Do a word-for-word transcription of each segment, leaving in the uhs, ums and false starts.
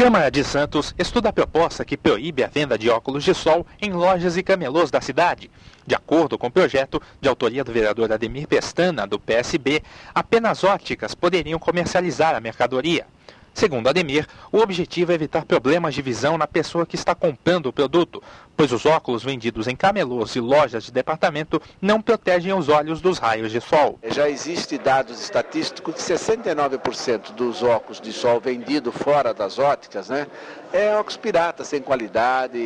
Câmara de Santos estuda a proposta que proíbe a venda de óculos de sol em lojas e camelôs da cidade. De acordo com o projeto, de autoria do vereador Ademir Pestana, do P S B, apenas óticas poderiam comercializar a mercadoria. Segundo Ademir, o objetivo é evitar problemas de visão na pessoa que está comprando o produto, pois os óculos vendidos em camelôs e lojas de departamento não protegem os olhos dos raios de sol. Já existem dados estatísticos que sessenta e nove por cento dos óculos de sol vendidos fora das óticas, né, é óculos piratas, sem qualidade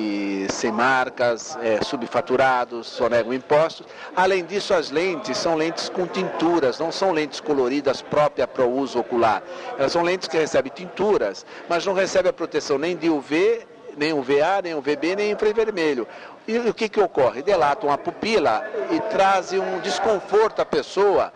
e sem marcas, é, subfaturados, sonegam impostos. Além disso, as lentes são lentes com tinturas, não são lentes coloridas próprias para o uso ocular. Elas são lentes que recebem tinturas, mas não recebem a proteção nem de U V, nem U V A, nem U V B, nem infravermelho. E o que que ocorre? Delatam a pupila e trazem um desconforto à pessoa,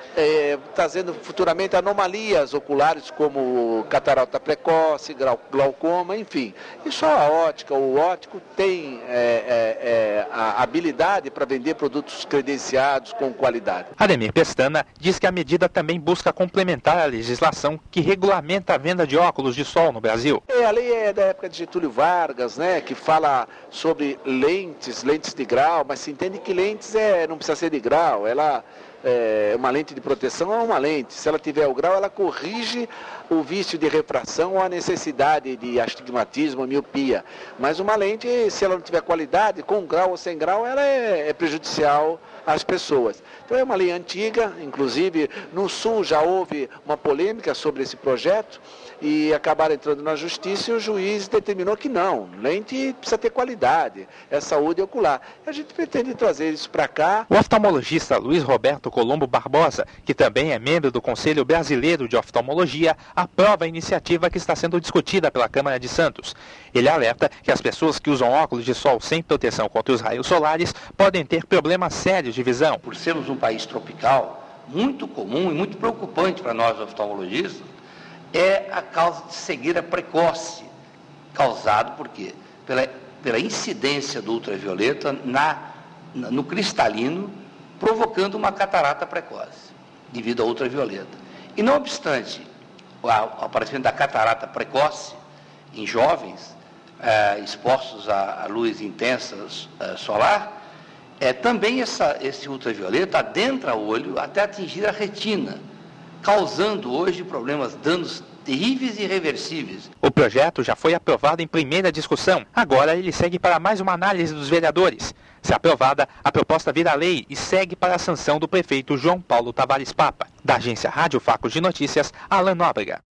É, trazendo futuramente anomalias oculares como catarata precoce, glaucoma, enfim. E só a ótica, o óptico tem é, é, é, a habilidade para vender produtos credenciados com qualidade. Ademir Pestana diz que a medida também busca complementar a legislação que regulamenta a venda de óculos de sol no Brasil. É, a lei é da época de Getúlio Vargas, né, que fala sobre lentes, lentes de grau, mas se entende que lentes é, não precisa ser de grau, ela... É, uma lente de proteção é uma lente. Se ela tiver o grau, ela corrige o vício de refração ou a necessidade de astigmatismo, miopia. Mas uma lente, se ela não tiver qualidade, com grau ou sem grau, ela é, é prejudicial às pessoas. Então é uma lei antiga, inclusive no Sul já houve uma polêmica sobre esse projeto e acabaram entrando na justiça e o juiz determinou que não, lente precisa ter qualidade, é saúde ocular. A gente pretende trazer isso para cá. O oftalmologista Luiz Roberto Colombo Barbosa, que também é membro do Conselho Brasileiro de Oftalmologia, aprova a iniciativa que está sendo discutida pela Câmara de Santos. Ele alerta que as pessoas que usam óculos de sol sem proteção contra os raios solares podem ter problemas sérios de visão. Por sermos um país tropical, muito comum e muito preocupante para nós oftalmologistas é a causa de cegueira precoce, causado por quê? Pela, pela incidência do ultravioleta na, na, no cristalino, provocando uma catarata precoce, devido ao ultravioleta. E não obstante o aparecimento da catarata precoce em jovens, eh, expostos à, à luz intensa eh, solar, é, também essa, esse ultravioleta adentra o olho até atingir a retina, causando hoje problemas, danos terríveis e irreversíveis. O projeto já foi aprovado em primeira discussão. Agora ele segue para mais uma análise dos vereadores. Se aprovada, a proposta vira lei e segue para a sanção do prefeito João Paulo Tavares Papa. Da agência Rádio Facos de Notícias, Alan Nóbrega.